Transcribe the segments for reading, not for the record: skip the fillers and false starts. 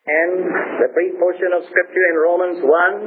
And the brief portion of Scripture in Romans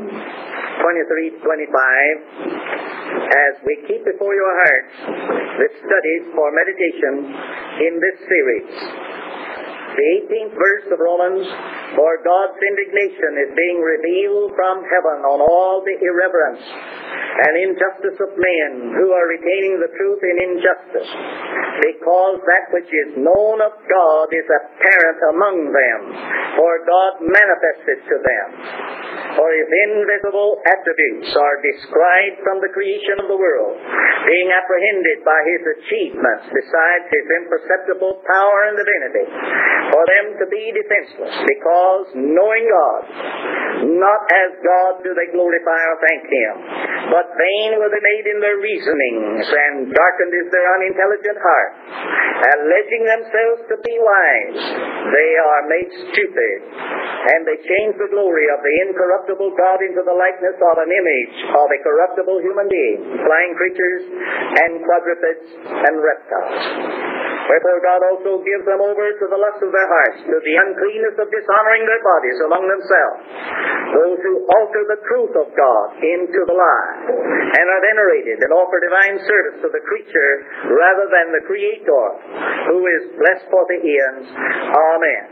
1:23-25, as we keep before your hearts the studies for meditation in this series. The 18th verse of Romans, for God's indignation is being revealed from heaven on all the irreverence and injustice of men who are retaining the truth in injustice, because that which is known of God is apparent among them, for God manifested to them. For His invisible attributes are described from the creation of the world, being apprehended by His achievements, besides His imperceptible power and divinity, for them to be defenseless, because knowing God, not as God do they glorify or thank Him, but vain were they made in their reasonings, and darkened is their unintelligent heart. Alleging themselves to be wise, they are made stupid, and they change the glory of the incorruptible God into the likeness of an image of a corruptible human being, flying creatures, and quadrupeds, and reptiles. Wherefore God also gives them over to the lust of their hearts, to the uncleanness of dishonoring their bodies among themselves, those who alter the truth of God into the lie, and are venerated and offer divine service to the creature rather than the Creator, who is blessed for the eons. Amen.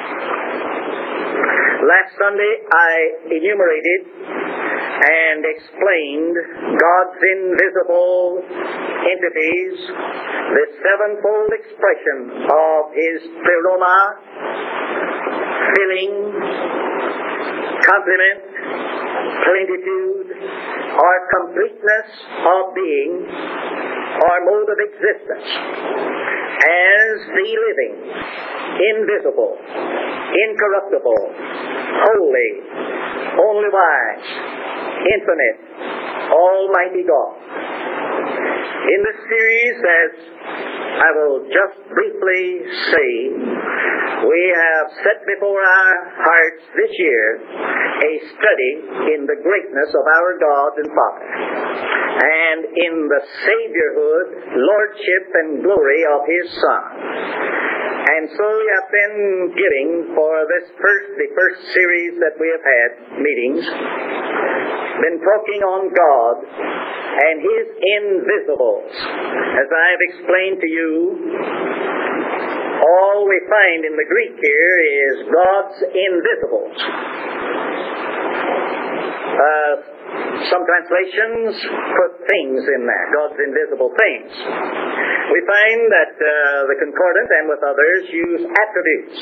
Last Sunday I enumerated and explained God's invisible entities, the sevenfold expression of His pleroma, filling, complement, plenitude, or completeness of being, or mode of existence, as the living, invisible, incorruptible, holy, only wise, infinite, almighty God. In this series, as I will just briefly say, we have set before our hearts this year a study in the greatness of our God and Father, and in the Saviorhood, Lordship, and glory of His Son. And so we have been giving for the first series that we have had, meetings, been talking on God and His invisibles. As I have explained to you, all we find in the Greek here is God's invisibles. Some translations put things in there, God's invisible things. We find that the Concordant and with others use attributes.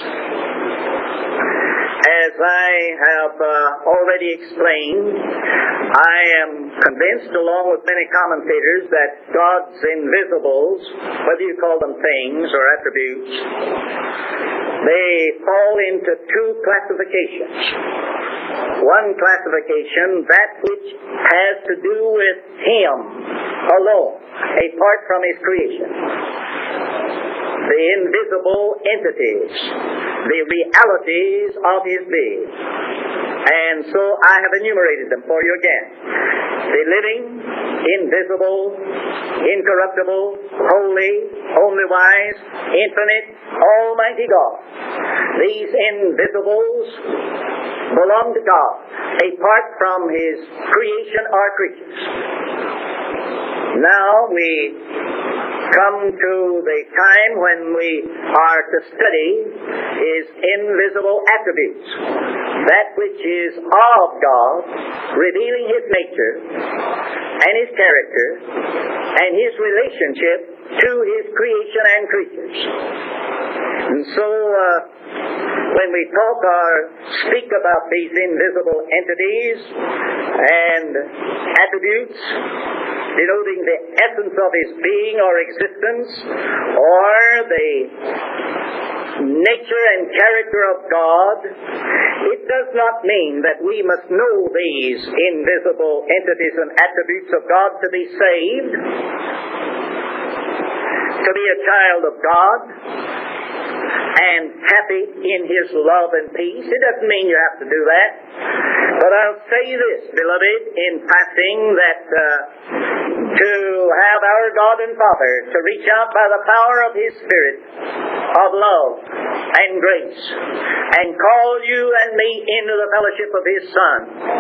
As I have already explained, I am convinced, along with many commentators, that God's invisibles, whether you call them things or attributes, they fall into two classifications. One classification, that which has to do with Him alone, apart from His creation. The invisible entities, the realities of His being. And so I have enumerated them for you again. The living, invisible, incorruptible, holy, only wise, infinite, almighty God. These invisibles belong to God, apart from His creation or creatures. Now we come to the time when we are to study His invisible attributes, that which is of God, revealing His nature and His character and His relationship to His creation and creatures. And so when we talk or speak about these invisible entities and attributes, denoting the essence of His being or existence, or the nature and character of God, it does not mean that we must know these invisible entities and attributes of God to be saved, to be a child of God, and happy in His love and peace. It doesn't mean you have to do that. But I'll say this, beloved, in passing, that to have our God and Father to reach out by the power of His Spirit of love and grace and call you and me into the fellowship of His Son.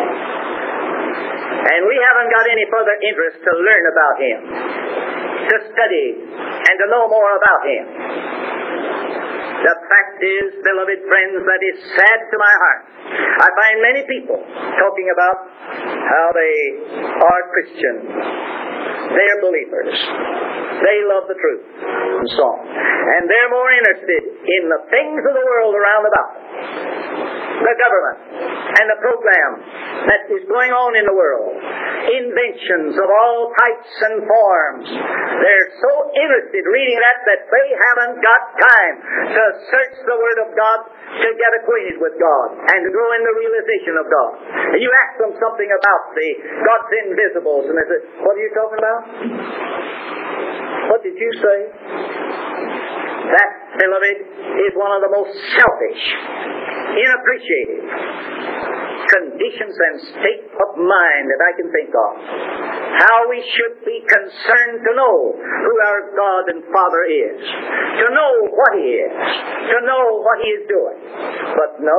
And we haven't got any further interest to learn about Him, to study, and to know more about Him. The fact is, beloved friends, that is sad to my heart. I find many people talking about how they are Christian. They're believers. They love the truth, and so on. And they're more interested in the things of the world around about them. The government and the program that is going on in the world. Inventions of all types and forms. They're so interested reading that they haven't got time to search the Word of God to get acquainted with God and to grow in the realization of God. And you ask them something about the God's invisibles, and they say, "What are you talking about? What did you say?" That, beloved, is one of the most selfish, inappreciated conditions and state of mind that I can think of. How we should be concerned to know who our God and Father is, to know what He is, to know what He is doing. But no.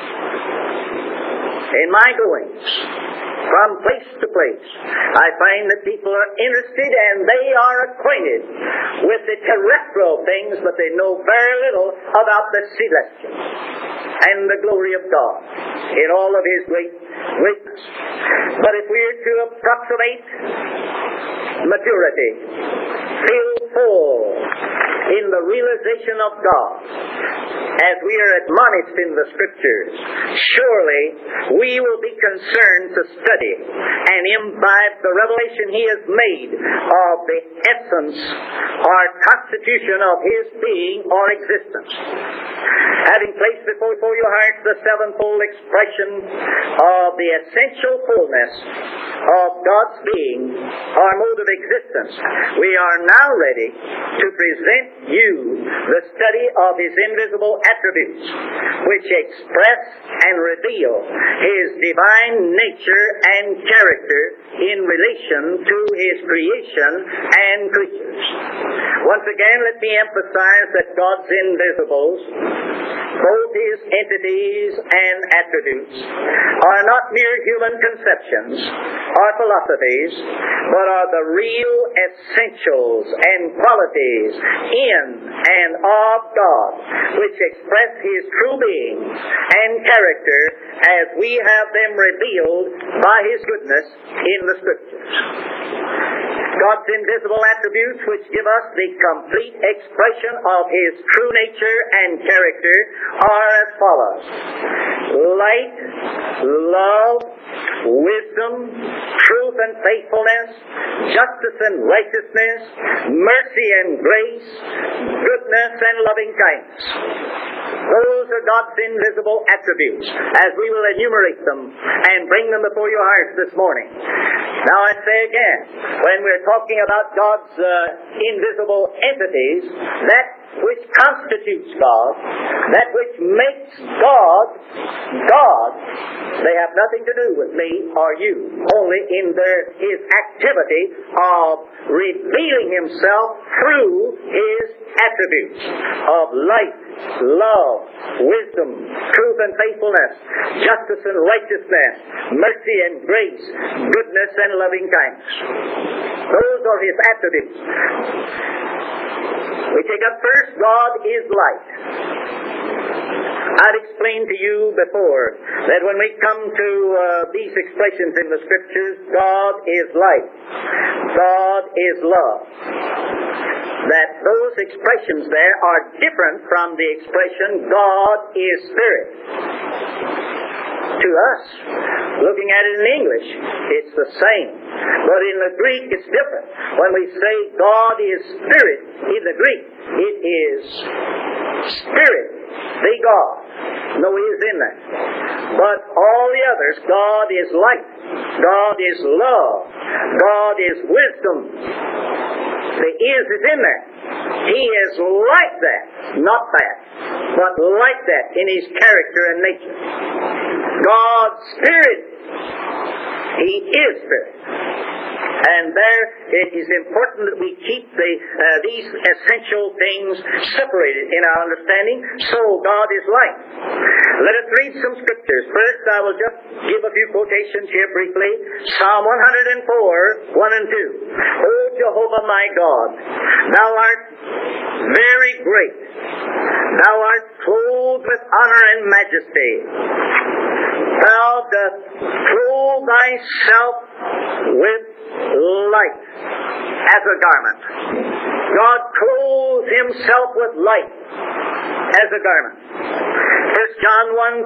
In my goings, from place to place, I find that people are interested and they are acquainted with the terrestrial things, but they know very little about the celestial and the glory of God in all of His greatness. But if we are to approximate maturity, feel full in the realization of God, as we are admonished in the Scriptures, surely we will be concerned to study and imbibe the revelation He has made of the essence or constitution of His being or existence. Having placed before your hearts the sevenfold expression of the essential fullness of God's being or mode of existence, we are now ready to present you the study of His invisible attributes, which express and reveal His divine nature and character in relation to His creation and creatures. Once again, let me emphasize that God's invisibles, both His entities and attributes, are not mere human conceptions or philosophies, but are the real essentials and qualities in and of God, which express His true being and character as we have them revealed by His goodness in the Scriptures. God's invisible attributes, which give us the complete expression of His true nature and character, are as follows: light, love, wisdom, truth and faithfulness, justice and righteousness, mercy and grace, goodness and loving kindness. Those are God's invisible attributes, as we will enumerate them and bring them before your hearts this morning. Now I say again, when we're talking about God's invisible entities, that which constitutes God, that which makes God, God, they have nothing to do with me or you, only in His activity of revealing Himself through His attributes of light, love, wisdom, truth and faithfulness, justice and righteousness, mercy and grace, goodness and loving kindness. Those are His attributes. We take up first, God is light. I've explained to you before that when we come to these expressions in the Scriptures, God is light, God is love, that those expressions there are different from the expression God is spirit. To us, looking at it in English, it's the same. But in the Greek, it's different. When we say God is spirit, in the Greek, it is spirit, the God. No E is in that. But all the others, God is light, God is love, God is wisdom. The is in there. He is like that, not that. but like that in His character and nature. God's Spirit, He is Spirit. And there it is important that we keep these essential things separated in our understanding. So God is light. Let us read some scriptures. First, I will just give a few quotations here briefly. Psalm 104, 1 and 2. O Jehovah my God, Thou art very great. Thou art clothed with honor and majesty. Thou dost clothe Thyself with light as a garment. God clothes Himself with light as a garment. 1 John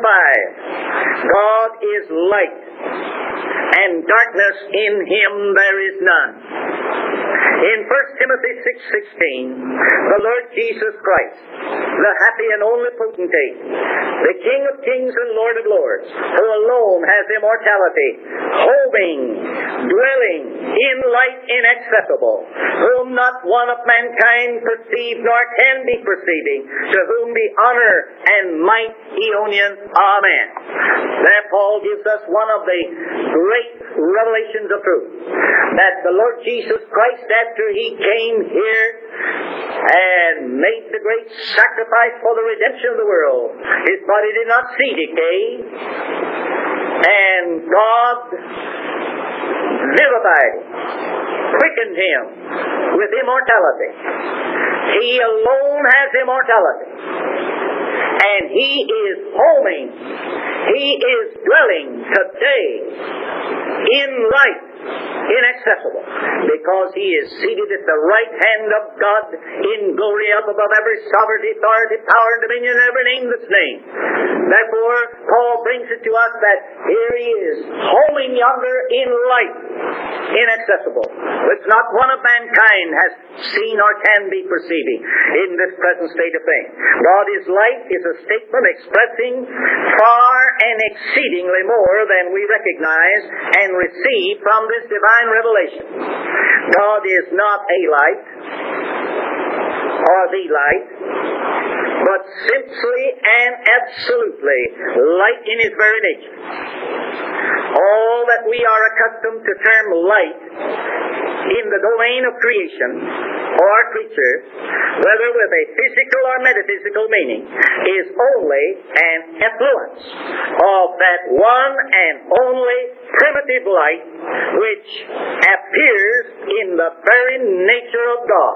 1:5. God is light, and darkness in Him there is none. In 1 Timothy 6:16, the Lord Jesus Christ, the happy and only potentate, the King of kings and Lord of lords, who alone has immortality, holding, dwelling in light inaccessible, whom not one of mankind perceive nor can be perceiving, to whom be honor and might aeonian. Amen. There Paul gives us one of the great revelations of truth, that the Lord Jesus Christ, after He came here and made the great sacrifice for the redemption of the world, His body did not see decay, and God vivified Him, quickened Him with immortality. He alone has immortality, and He is homing, He is dwelling today in light inaccessible, because He is seated at the right hand of God in glory, up above every sovereignty, authority, power, and dominion, and every name that's named. Therefore, Paul brings it to us that here He is, homing yonder in light inaccessible, which not one of mankind has seen or can be perceiving in this present state of things. God is light is a statement expressing far and exceedingly more than we recognize and receive from this divine revelation. God is not a light or the light, but simply and absolutely light in His very nature. All that we are accustomed to term light in the domain of creation or creature, whether with a physical or metaphysical meaning, is only an effluence of that one and only primitive light which appears in the very nature of God.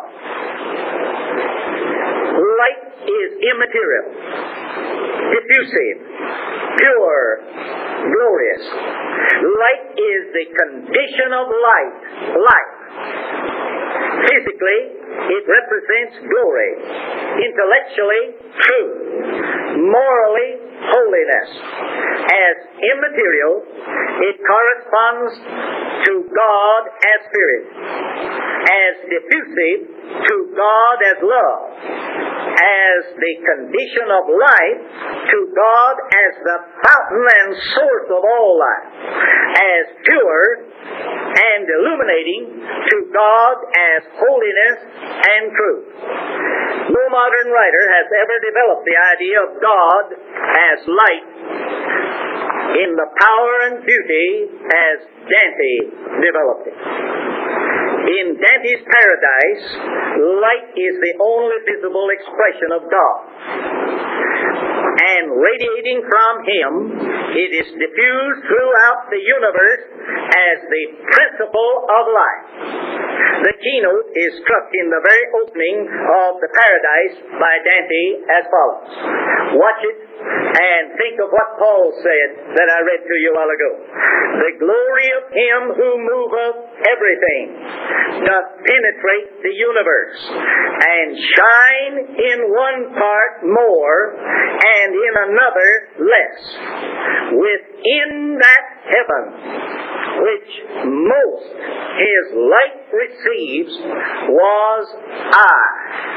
Light is immaterial, diffusive, pure, glorious. Light is the condition of life. Physically, it represents glory. Intellectually, truth. Morally, holiness. As immaterial, it corresponds to God as Spirit. As diffusive, to God as love. As the condition of life, to God as the fountain and source of all life. As pure and illuminating, to God as holiness and truth. No modern writer has ever developed the idea of God as light in the power and beauty as Dante developed it. In Dante's Paradise, light is the only visible expression of God. And radiating from Him, it is diffused throughout the universe as the principle of life. The keynote is struck in the very opening of the Paradise by Dante as follows. Watch it and think of what Paul said that I read to you a while ago. The glory of Him who moveth everything doth penetrate the universe, and shine in one part more, and in another less. Within that heaven, which most His light receives, was I.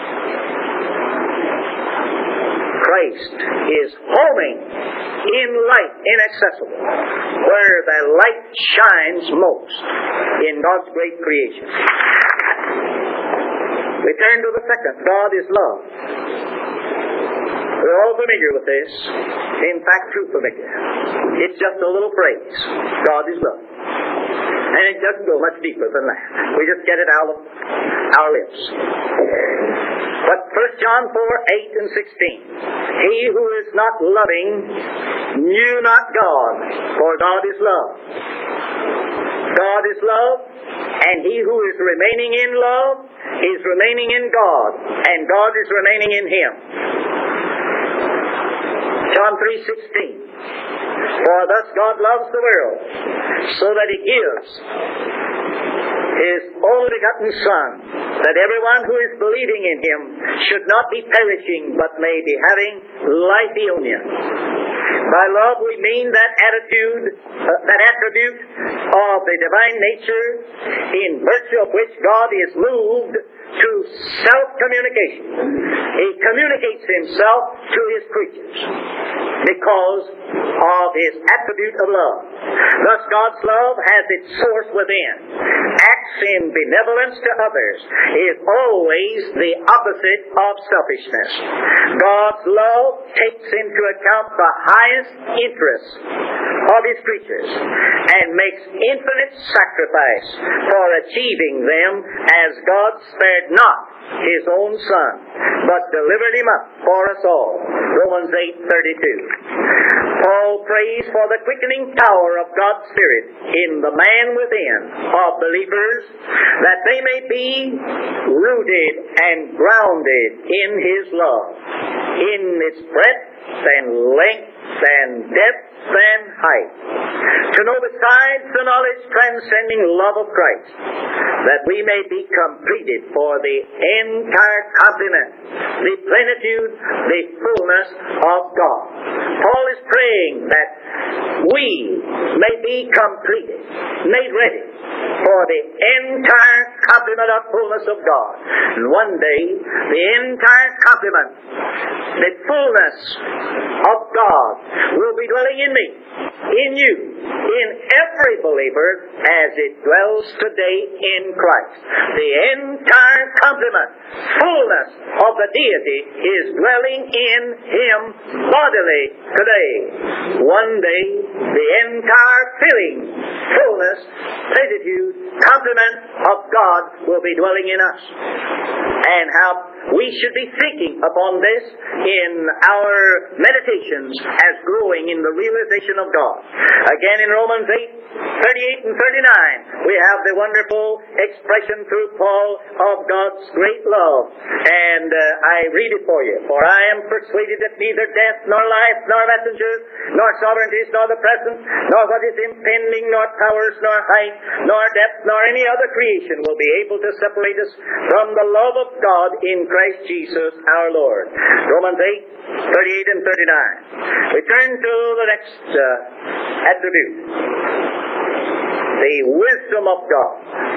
Christ is homing in light inaccessible, where the light shines most in God's great creation. We turn to the second. God is love. We're all familiar with this. In fact, too familiar. It's just a little phrase. God is love. And it doesn't go much deeper than that. We just get it out of our lips. But 1 John 4:8 and 16. He who is not loving knew not God, for God is love. God is love, and he who is remaining in love is remaining in God, and God is remaining in him. John 3:16. For thus God loves the world, so that he gives his only begotten Son, that everyone who is believing in him should not be perishing, but may be having life union. By love we mean that attitude, that attribute of the divine nature, in virtue of which God is moved to self-communication. He communicates himself to his creatures because of his attribute of love. Thus God's love has its source within. Acts in benevolence to others is always the opposite of selfishness. God's love takes into account the highest interests of his creatures and makes infinite sacrifice for achieving them, as God spared not his own Son, but delivered him up for us all. Romans 8:32. Paul prays for the quickening power of God's Spirit in the man within of believers, that they may be rooted and grounded in his love, in its breadth and length and depth and height, to know besides the knowledge transcending love of Christ, that we may be completed for the entire complement, the plenitude, the fullness of God. Paul is praying that we may be completed, made ready for the entire complement of fullness of God. And one day, the entire complement, the fullness of God will be dwelling in me, in you, in every believer as it dwells today in Christ. The entire complement, fullness of the deity is dwelling in him bodily today. One day, the entire filling, fullness, plenitude, complement of God will be dwelling in us. And how we should be thinking upon this in our meditations as growing in the realization of God. Again in Romans 8:38 and 39, we have the wonderful expression through Paul of God's great love. And I read it for you. For I am persuaded that neither death, nor life, nor messengers, nor sovereignties, nor the present, nor what is impending, nor powers, nor height, nor depth, nor any other creation will be able to separate us from the love of God in Christ Jesus our Lord. Romans 8:38 and 39. We turn to the next attribute. The wisdom of God.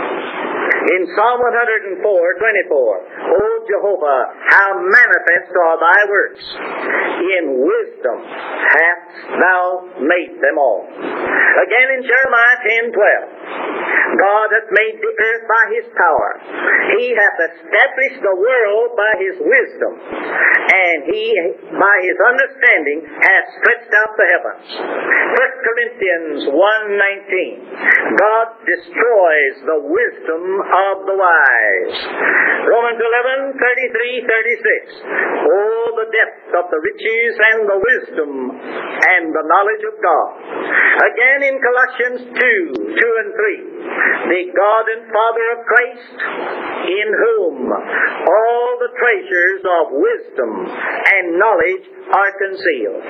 In Psalm 104:24, O Jehovah, how manifest are thy works! In wisdom hast thou made them all. Again in Jeremiah 10:12, God hath made the earth by his power. He hath established the world by his wisdom, and he by his understanding hath stretched out the heavens. 1 Corinthians 1:19, God destroys the wisdom of the wise. Romans 11:33-36. Oh, the depth of the riches and the wisdom and the knowledge of God. Again in Colossians 2:2 and 3. The God and Father of Christ, in whom all the treasures of wisdom and knowledge are concealed.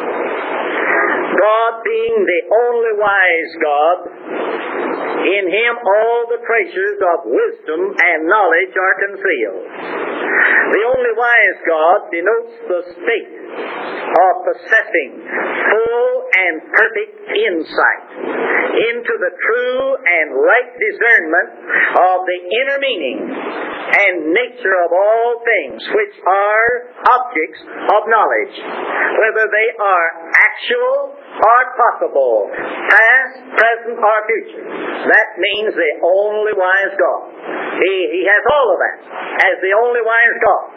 God being the only wise God, in him all the treasures of wisdom and knowledge are concealed. The only wise God denotes the state of possessing full and perfect insight into the true and right discernment of the inner meaning and nature of all things which are objects of knowledge, whether they are actual or possible, past, present, or future. That means the only wise God. He has all of that as the only wise God.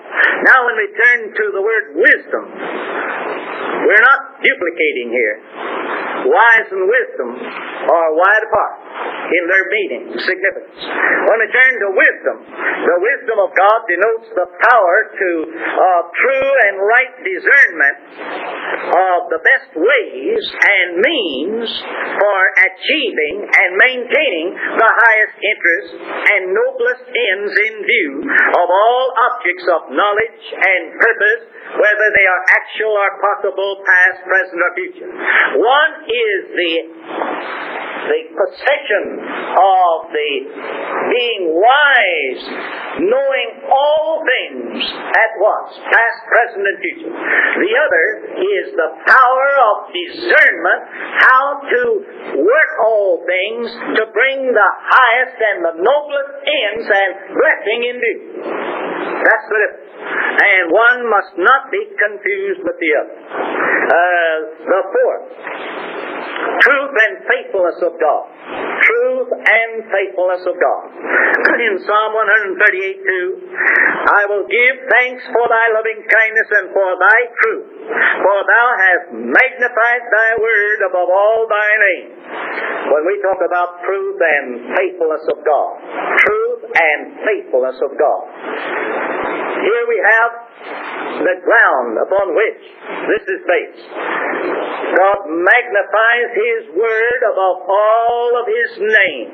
Now when we turn to the word wisdom, we're not duplicating here. Wise and wisdom are wide apart in their meaning, significance. When we turn to wisdom, the wisdom of God denotes the power to true and right discernment of the best ways and means for achieving and maintaining the highest interests and noblest ends in view of all objects of knowledge and purpose, whether they are actual or possible, past, present, or future. One is the possession of the being wise, knowing all things at once, past, present, and future. The other is the power of discernment, how to work all things to bring the highest and the noblest ends and blessing in view. That's the difference. And one must not be confused with the other. The fourth, truth and faithfulness of God. Truth and faithfulness of God. In Psalm 138:2, I will give thanks for thy loving kindness and for thy truth, for thou hast magnified thy word above all thy name. When we talk about truth and faithfulness of God, truth and faithfulness of God, here we have the ground upon which this is based. God magnifies His word above all of His name.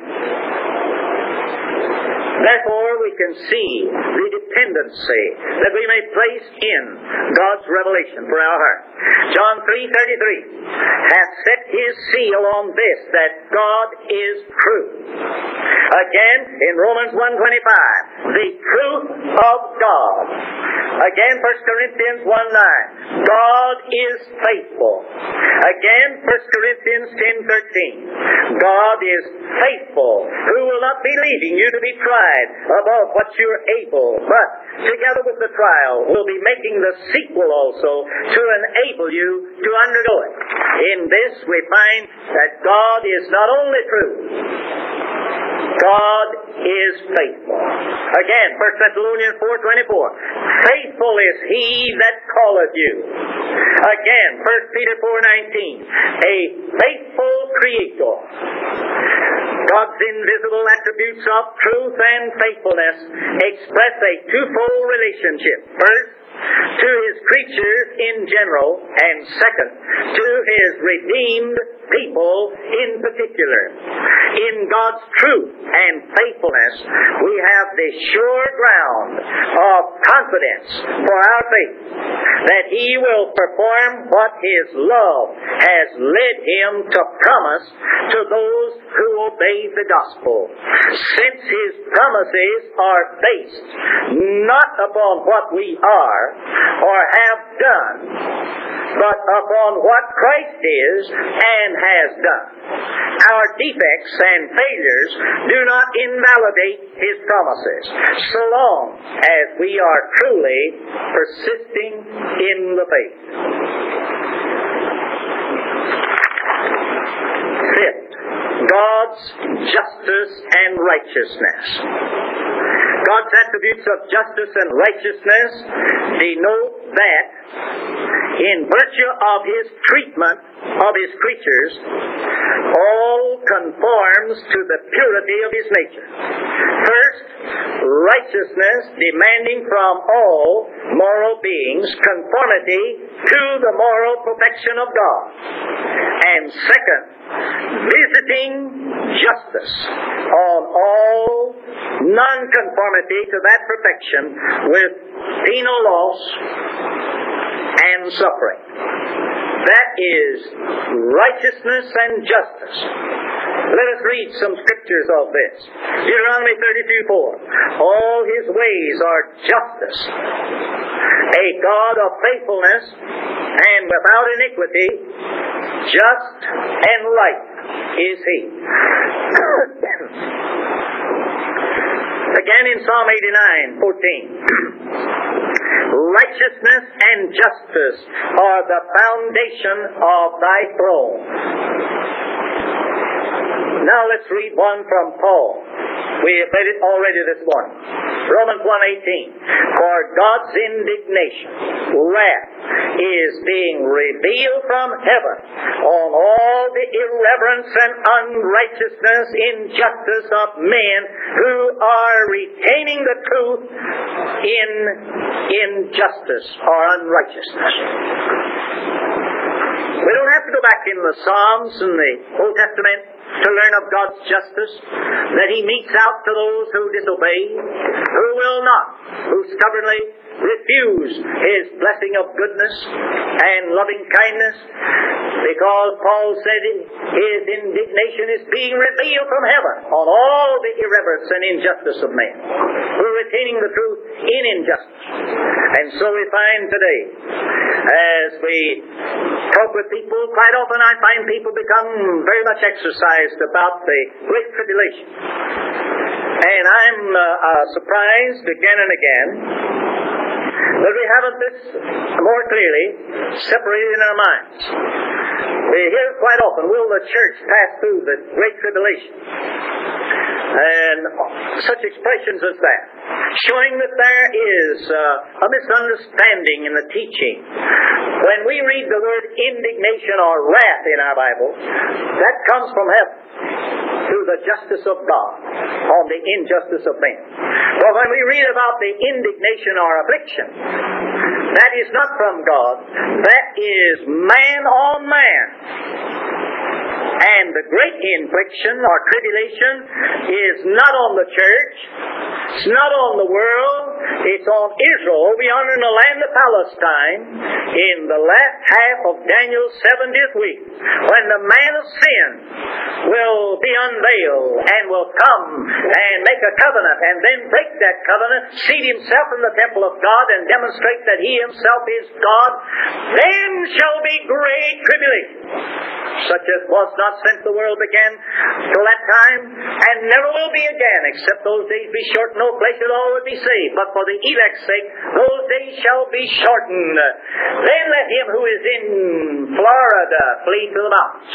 Therefore, we can see the dependency that we may place in God's revelation for our heart. John 3:33 hath set His seal on this, that God is true. Again, in Romans 1:25, the truth of God. Again, 1 Corinthians 1:9, God is faithful. Again, 1 Corinthians 10:13, God is faithful, who will not be leaving you to be tried above what you're able, but together with the trial will be making the sequel also to enable you to undergo it. In this we find that God is not only true, God is faithful. Again, 1 Thessalonians 4:24, faithful is He that calleth you. Again, 1 Peter 4:19, a faithful Creator. God's invisible attributes of truth and faithfulness express a twofold relationship. First, to His creatures in general, and second, to His redeemed people in particular. In God's truth and faithfulness, we have the sure ground of confidence for our faith that He will perform what His love has led Him to promise to those who obey the gospel. Since His promises are based not upon what we are or have done, but upon what Christ is and has done. Our defects and failures do not invalidate His promises, so long as we are truly persisting in the faith. Fifth, God's justice and righteousness. God's attributes of justice and righteousness denote that in virtue of His treatment of His creatures, all conforms to the purity of His nature. First, righteousness demanding from all moral beings conformity to the moral perfection of God. And second, visiting justice on all non-conformity to that perfection with penal loss and suffering. That is righteousness and justice. Let us read some scriptures of this. Deuteronomy 32:4. All His ways are justice. A God of faithfulness and without iniquity, just and right is He. Again in Psalm 89:14. Righteousness and justice are the foundation of thy throne. Now let's read one from Paul. We have read it already this morning. Romans 1:18. For God's indignation, wrath, is being revealed from heaven on all the irreverence and unrighteousness, injustice of men who are retaining the truth in injustice or unrighteousness. We don't have to go back in the Psalms and the Old Testament to learn of God's justice, that He metes out to those who disobey, who will not, who stubbornly refuse His blessing of goodness and loving kindness, because Paul said His indignation is being revealed from heaven on all the irreverence and injustice of men, who are retaining the truth in injustice. And so we find today, as we talk with people, quite often I find people become very much exercised about the Great Tribulation. And I'm surprised again and again that we haven't this more clearly separated in our minds. We hear quite often, will the church pass through the Great Tribulation? And such expressions as that, showing that there is a misunderstanding in the teaching. When we read the word indignation or wrath in our Bible, that comes from heaven through the justice of God on the injustice of men. But when we read about the indignation or affliction, that is not from God. That is man on man. And the great infliction or tribulation is not on the church, it's not on the world, it's on Israel over yonder in the land of Palestine in the last half of Daniel's 70th week, when the man of sin will be unveiled and will come and make a covenant and then break that covenant, seat himself in the temple of God and demonstrate that he himself is God. Then shall be great tribulation, such as was not since the world began till that time, and never will be again, except those days be shortened, no flesh at all would be saved. But for the elect's sake, those days shall be shortened. Then let him who is in Florida flee to the mountains.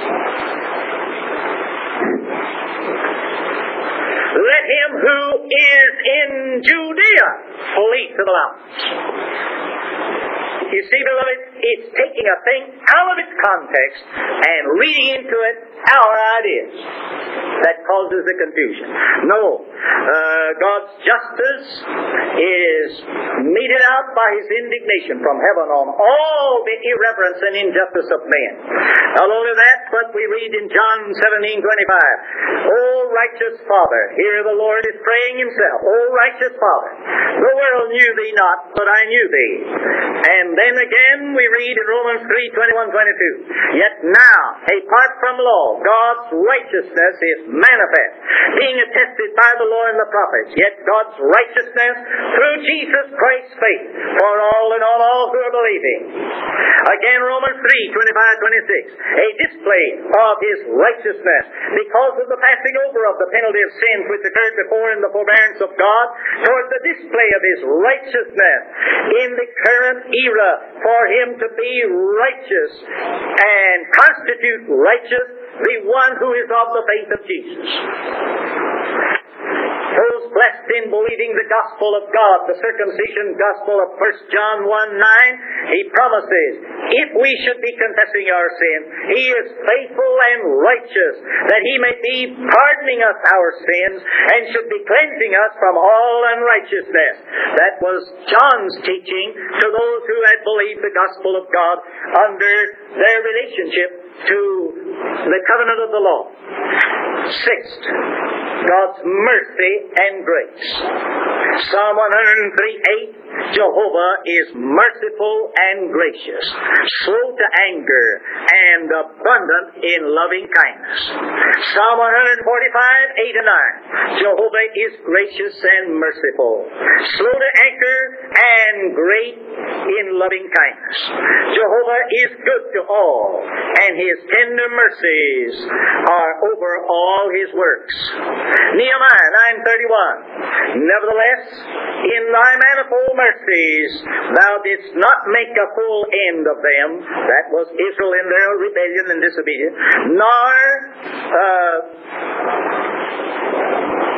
Let him who is in Judea flee to the mountains. You see, beloved, it's taking a thing out of its context and reading into it our ideas that causes the confusion. No, God's justice is meted out by His indignation from heaven on all the irreverence and injustice of men. Not only that, but we read in John 17:25, O righteous Father, here the Lord is praying Himself, O righteous Father, the world knew Thee not, but I knew Thee. And then again we read in Romans 3:21-22, Yet now, apart from law, God's righteousness is manifest, being attested by the law and the prophets, yet God's righteousness through Jesus Christ's faith for all and on all who are believing. Again, Romans 3:25-26, a display of His righteousness because of the passing over of the penalty of sins which occurred before in the forbearance of God, towards the display of His righteousness in the current era for Him to be righteous and constitute righteous the one who is of the faith of Jesus. Those blessed in believing the gospel of God, the circumcision gospel of 1 John 1:9, He promises, if we should be confessing our sin, He is faithful and righteous, that He may be pardoning us our sins, and should be cleansing us from all unrighteousness. That was John's teaching to those who had believed the gospel of God under their relationship to the covenant of the law. Sixth, God's mercy and grace. Psalm 103:8, Jehovah is merciful and gracious, slow to anger, and abundant in loving kindness. Psalm 145:8-9, Jehovah is gracious and merciful, slow to anger, and great in loving kindness. Jehovah is good to all, and His tender mercies are over all His works. Nehemiah 9:31, Nevertheless, in Thy manifold mercies, Thou didst not make a full end of them. That was Israel in their rebellion and disobedience. Nor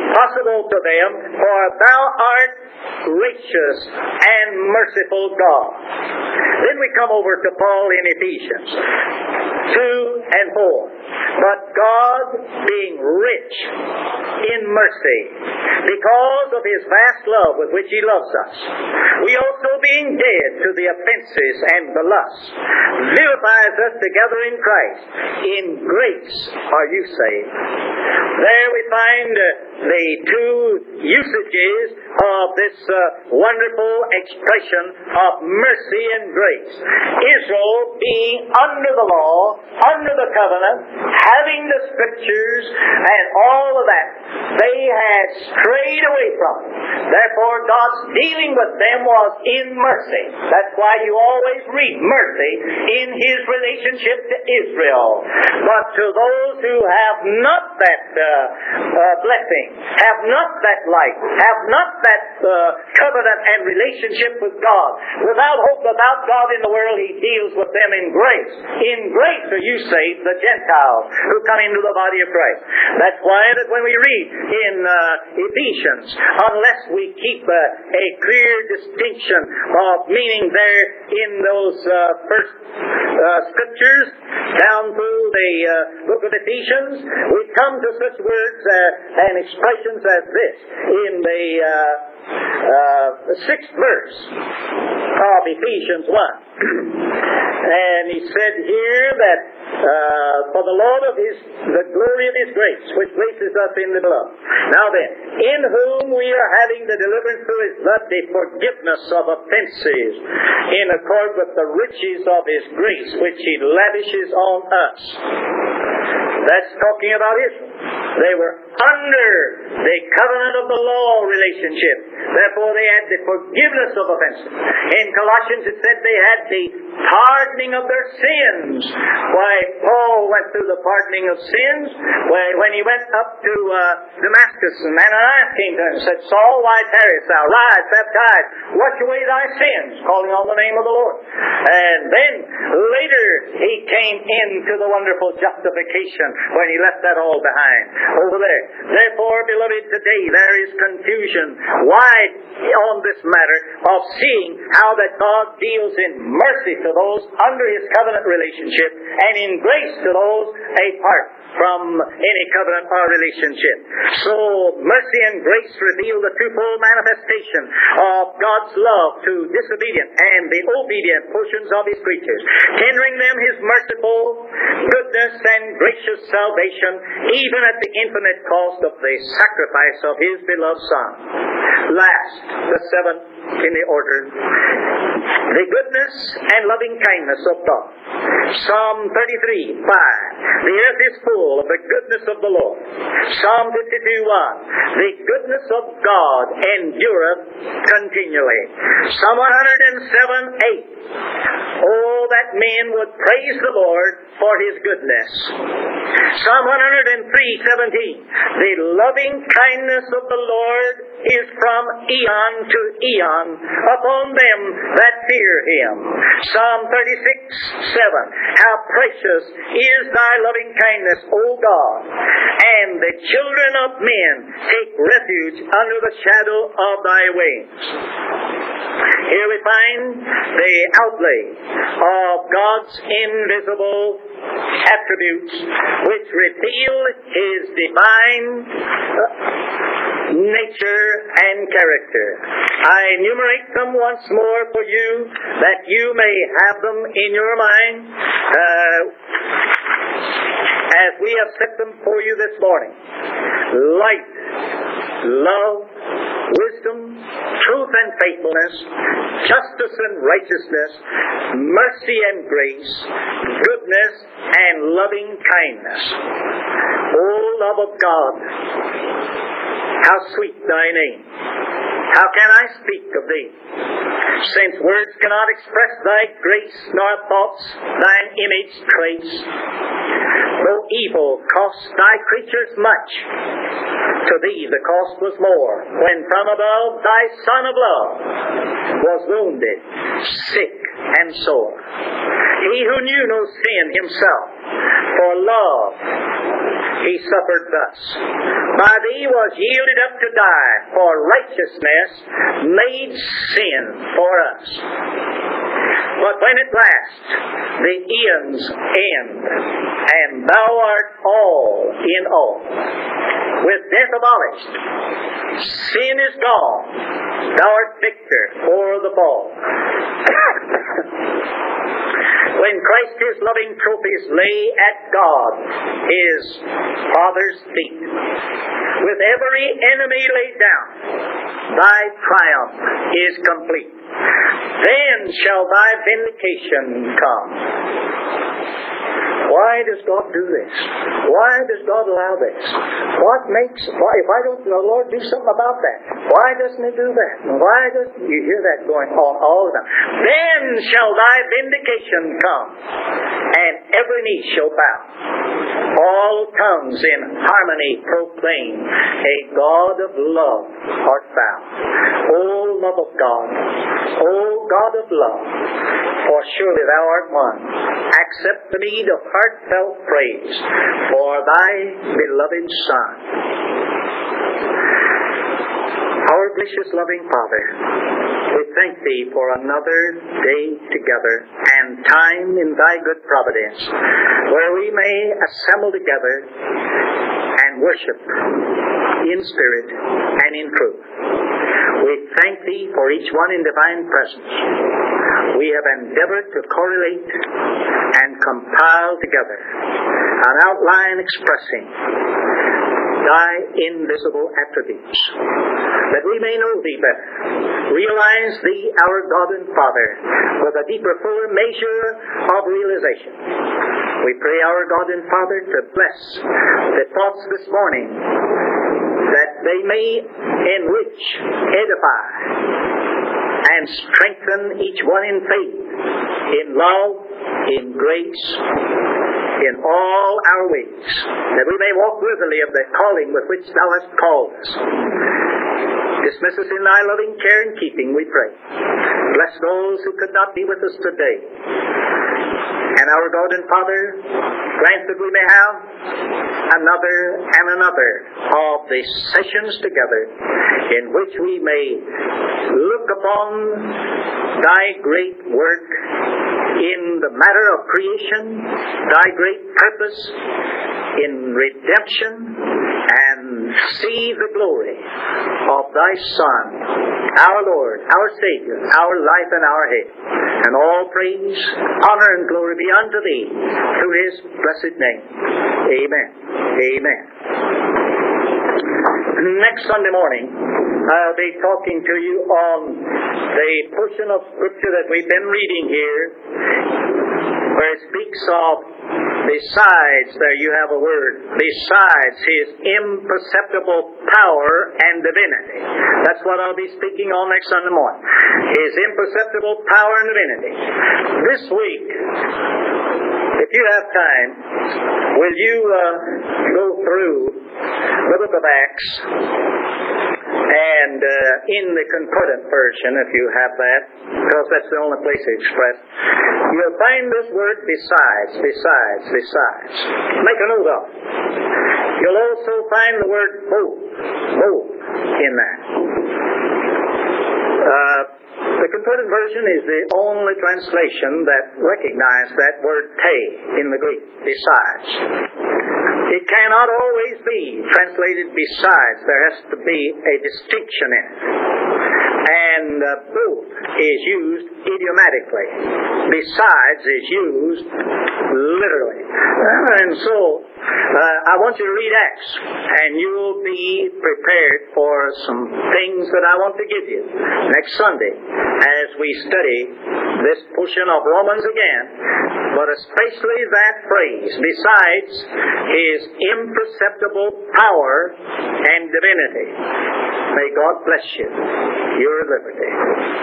possible to them, for thou art gracious and merciful God. Then we come over to Paul in Ephesians 2 and 4. But God, being rich in mercy, because of His vast love with which He loves us, we also being dead to the offenses and the lusts, vivifies us together in Christ. In grace are you saved. There we find the two usages of this wonderful expression of mercy and grace. Israel being under the law, under the covenant, having the Scriptures and all of that, they had strayed away from it. Therefore, God's dealing with them was in mercy. That's why you always read mercy in His relationship to Israel. But to those who have not that blessing, have not that light, have not that covenant and relationship with God, without hope, without God in the world, He deals with them in grace. In grace are you saved, the Gentiles who come into the body of Christ. That's why that when we read in Ephesians, unless we keep a clear distinction of meaning there in those first Scriptures down through the book of Ephesians, we come to such words and expressions as this in the 6th verse of Ephesians 1. And he said here that for the Lord of the glory of His grace, which places us in the beloved. Now then, in whom we are having the deliverance through His blood, the forgiveness of offenses, in accord with the riches of His grace, which He lavishes on us. That's talking about Israel. They were under the covenant of the law relationship. Therefore, they had the forgiveness of offenses. In Colossians, it said they had the pardoning of their sins. Why, Paul went through the pardoning of sins when he went up to Damascus, and Ananias came to him and said, Saul, why tarriest thou? Rise, baptize, wash away thy sins, calling on the name of the Lord. And then later he came into the wonderful justification when he left that all behind over there. Therefore, beloved, today there is confusion wide on this matter of seeing how that God deals in mercy to those under His covenant relationship and in grace to those apart from any covenant or relationship. So mercy and grace reveal the twofold manifestation of God's love to disobedient and the obedient portions of His creatures, tendering them His merciful goodness and gracious salvation, even at the infinite cost of the sacrifice of His beloved Son. Last, the seventh in the order, the goodness and loving kindness of God. Psalm 33:5. The earth is full of the goodness of the Lord. Psalm 52:1. The goodness of God endureth continually. Psalm 107:8. Oh, that men would praise the Lord for His goodness. Psalm 103:17. The loving kindness of the Lord is from eon to eon upon them that fear Him. Psalm 36:7. How precious is thy loving kindness, O God, and the children of men take refuge under the shadow of thy wings. Here we find the outlay of God's invisible attributes which reveal His divine nature and character. I enumerate them once more for you that you may have them in your mind as we have set them for you this morning. Light, love, wisdom, truth and faithfulness, justice and righteousness, mercy and grace, goodness and loving kindness. O love of God, how sweet thy name! How can I speak of thee? Since words cannot express thy grace, nor thoughts thine image trace. Though evil cost thy creatures much, to thee the cost was more, when from above thy Son of love was wounded, sick and sore. He who knew no sin Himself, for love He suffered thus. By thee was yielded up to die, for righteousness made sin for us. But when at last the eons end, and thou art all in all, with death abolished, sin is gone, thou art victor o'er the fall. When Christ his loving trophies lay at God, his Father's feet, with every enemy laid down, thy triumph is complete. Then shall thy vindication come. Why does God do this? Why does God allow this? If I don't, the Lord do something about that? Why doesn't He do that? Why doesn't you hear that going on all the time? Then shall thy vindication come, and every knee shall bow. All tongues in harmony proclaim, a God of love art thou. O love of God, O God of love, for surely thou art one. Accept the meed of heartfelt praise for thy beloved Son. Our gracious loving Father, we thank Thee for another day together and time in Thy good providence where we may assemble together and worship in spirit and in truth. We thank Thee for each one in divine presence. We have endeavored to correlate and compile together an outline expressing Thy invisible attributes, that we may know Thee better, realize Thee, our God and Father, with a deeper, fuller measure of realization. We pray, our God and Father, to bless the thoughts this morning, that they may enrich, edify, and strengthen each one in faith, in love, in grace, in all our ways, that we may walk worthily of the calling with which Thou hast called us. Dismiss us in Thy loving care and keeping, we pray. Bless those who could not be with us today. And our God and Father, grant that we may have another and another of the sessions together in which we may look upon Thy great work in the matter of creation, Thy great purpose in redemption, and see the glory of Thy Son, our Lord, our Savior, our life and our head. And all praise, honor, and glory be unto Thee through His blessed name. Amen. Amen. Next Sunday morning, I'll be talking to you on the portion of Scripture that we've been reading here, where it speaks of, besides, there you have a word, besides His imperceptible power and divinity. That's what I'll be speaking on next Sunday morning. His imperceptible power and divinity. This week, if you have time, will you go through the book of Acts, and in the concordant version, if you have that, because that's the only place it's expressed, you'll find this word besides. Make a note of it. You'll also find the word both in that. The concordant version is the only translation that recognizes that word te in the Greek, besides. It cannot always be translated besides. There has to be a distinction in it. And both is used idiomatically. Besides is used literally. And so, I want you to read Acts, and you'll be prepared for some things that I want to give you next Sunday as we study this portion of Romans again, but especially that phrase, besides His imperceptible power and divinity. May God bless you. You're at liberty.